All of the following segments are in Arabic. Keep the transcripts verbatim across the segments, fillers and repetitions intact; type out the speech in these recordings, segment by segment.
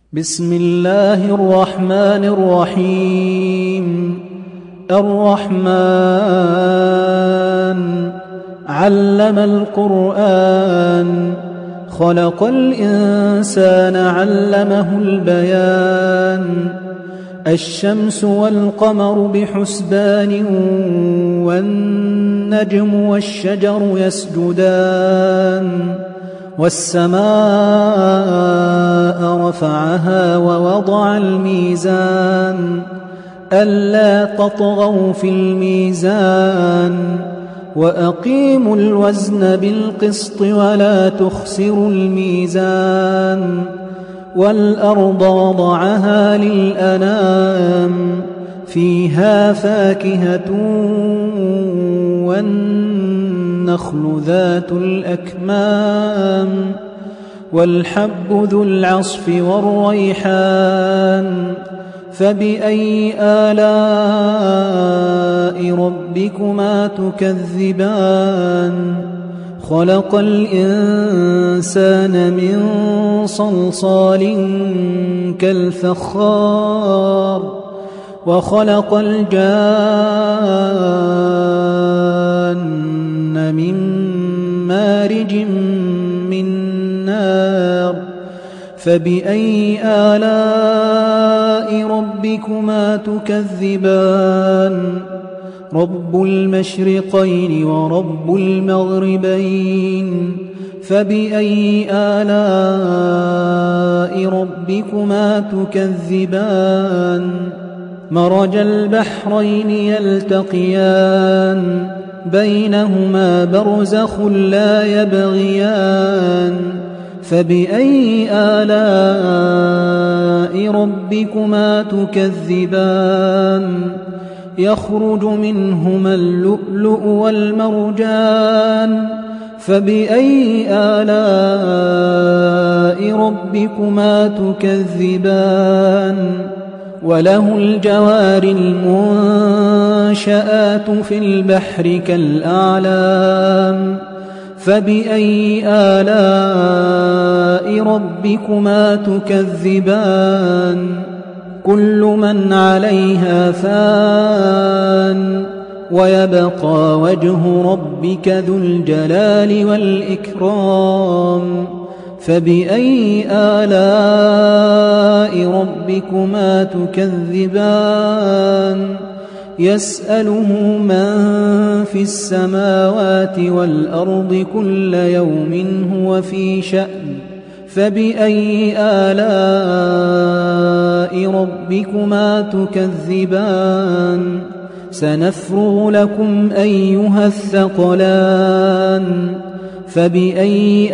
بسم الله الرحمن الرحيم. الرحمن علم القرآن، خلق الإنسان علمه البيان. الشمس والقمر بحسبان، والنجم والشجر يسجدان. والسماء رفعها ووضع الميزان، ألا تطغوا في الميزان. وأقيموا الوزن بالقسط ولا تخسروا الميزان. والأرض وضعها للأنام، فيها فاكهة والنخل ذات الأكمام. والحب ذو العصف والريحان. فبأي آلاء ربكما تكذبان؟ خلق الإنسان من صلصال كالفخار، وخلق الجان من مارج من نار. فبأي آلاء ربكما تكذبان؟ رب المشرقين ورب المغربين. فبأي آلاء ربكما تكذبان؟ مرج البحرين يلتقيان، بينهما برزخ لا يبغيان. فبأي آلاء ربكما تكذبان؟ يخرج منهما اللؤلؤ والمرجان. فبأي آلاء ربكما تكذبان؟ وله الجوار المنشآت في البحر كالأعلام. فبأي آلاء ربكما تكذبان؟ كل من عليها فان، ويبقى وجه ربك ذو الجلال والإكرام. فبأي آلاء ربكما تكذبان؟ يسأله من في السماوات والأرض كل يوم هو في شأن. فبأي آلاء ربكما تكذبان؟ سنفرغ لكم أيها الثقلان. فبأي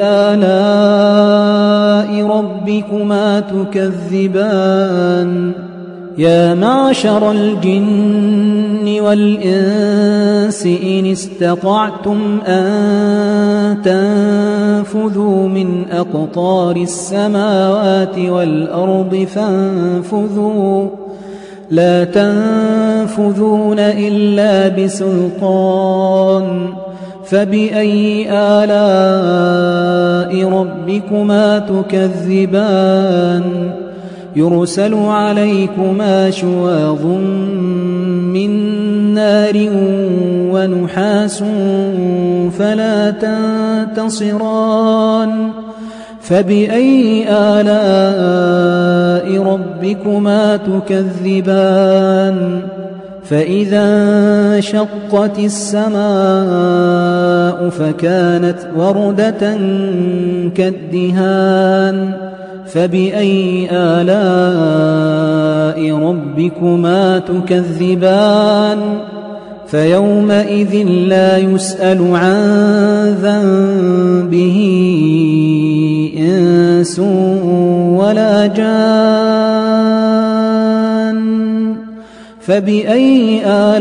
آلاء ربكما تكذبان؟ يا معشر الجن والإنس إن استطعتم أن تنفذوا من أقطار السماوات والأرض فانفذوا، لا تنفذون إلا بسلطان. فبأي آلاء ربكما تكذبان؟ يرسل عليكما شواظ من نار ونحاس فلا تنتصران. فبأي آلاء ربكما تكذبان؟ فإذا انشقت السماء فكانت وردة كالدهان. فبأي آلاء ربكما تكذبان؟ فيومئذ لا يسأل عن ذنبه إنس ولا جان. فبأي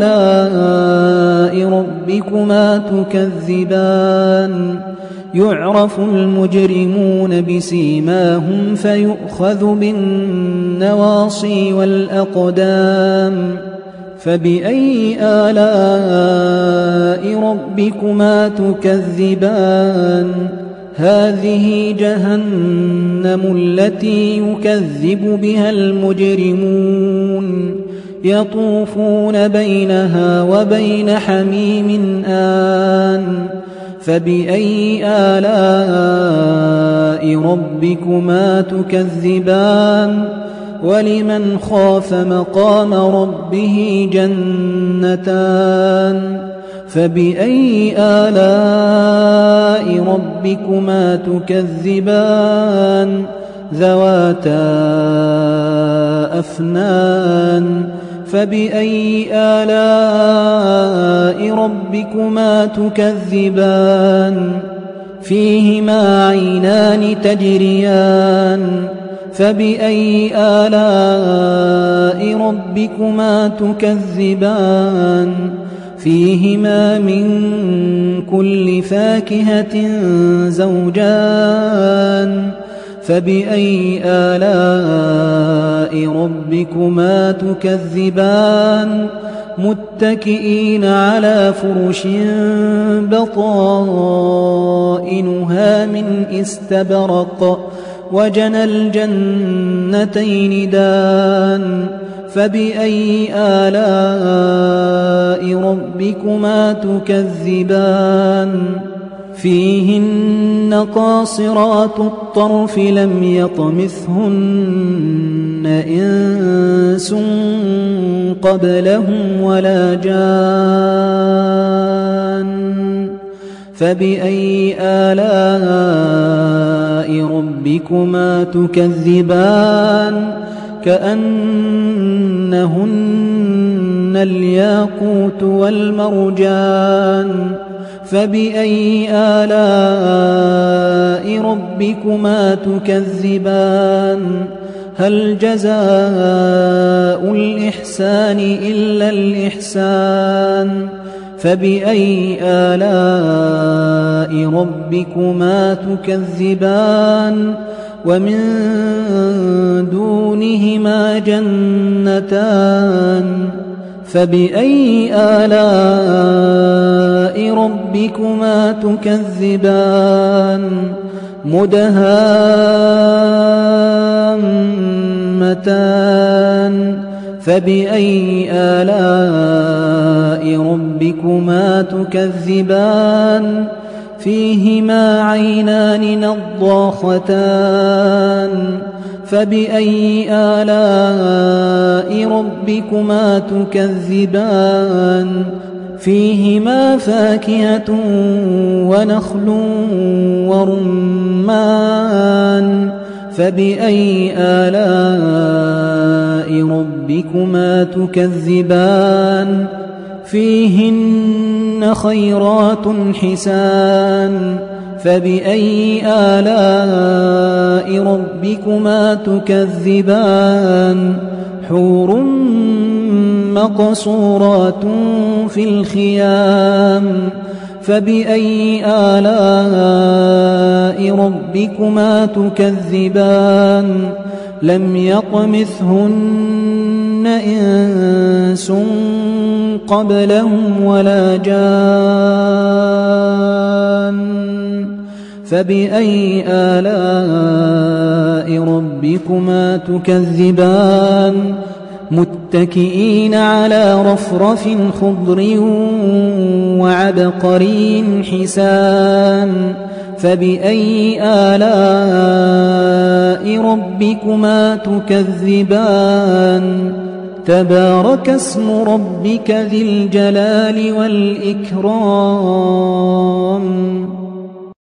آلاء ربكما تكذبان؟ يعرف المجرمون بسيماهم فيؤخذ بالنواصي والأقدام. فبأي آلاء ربكما تكذبان؟ هذه جهنم التي يكذب بها المجرمون يطوفون بينها وبين حميم آن فبأي آلاء ربكما تكذبان ولمن خاف مقام ربه جنتان فبأي آلاء ربكما تكذبان ذواتا أفنان فبأي آلاء ربكما تكذبان فيهما عينان تجريان فبأي آلاء ربكما تكذبان فيهما من كل فاكهة زوجان فبأي آلاء ربكما تكذبان متكئين على فرش بطائنها من استبرق وجنى الجنتين دان فبأي آلاء ربكما تكذبان فيهن قاصرات الطرف لم يطمثهن إنس قبلهم ولا جان فبأي آلاء ربكما تكذبان كأنهن الياقوت والمرجان فبأي آلاء ربكما تكذبان هل جزاء الإحسان إلا الإحسان فبأي آلاء ربكما تكذبان ومن دونهما جنتان فبأي آلاء ربكما تكذبان مدهامتان فبأي آلاء ربكما تكذبان فيهما عينان نضاختان فبأي آلاء ربكما تكذبان فيهما فاكهة ونخل ورمان فبأي آلاء ربكما تكذبان فيهن خيرات حسان فبأي آلاء ربكما تكذبان حور مقصورات في الخيام فبأي آلاء ربكما تكذبان لم يطمثهن إنس قبلهم ولا جان فبأي آلاء ربكما تكذبان متكئين على رفرف خضر وعبقري حسان فبأي آلاء ربكما تكذبان تبارك اسم ربك ذي الجلال والإكرام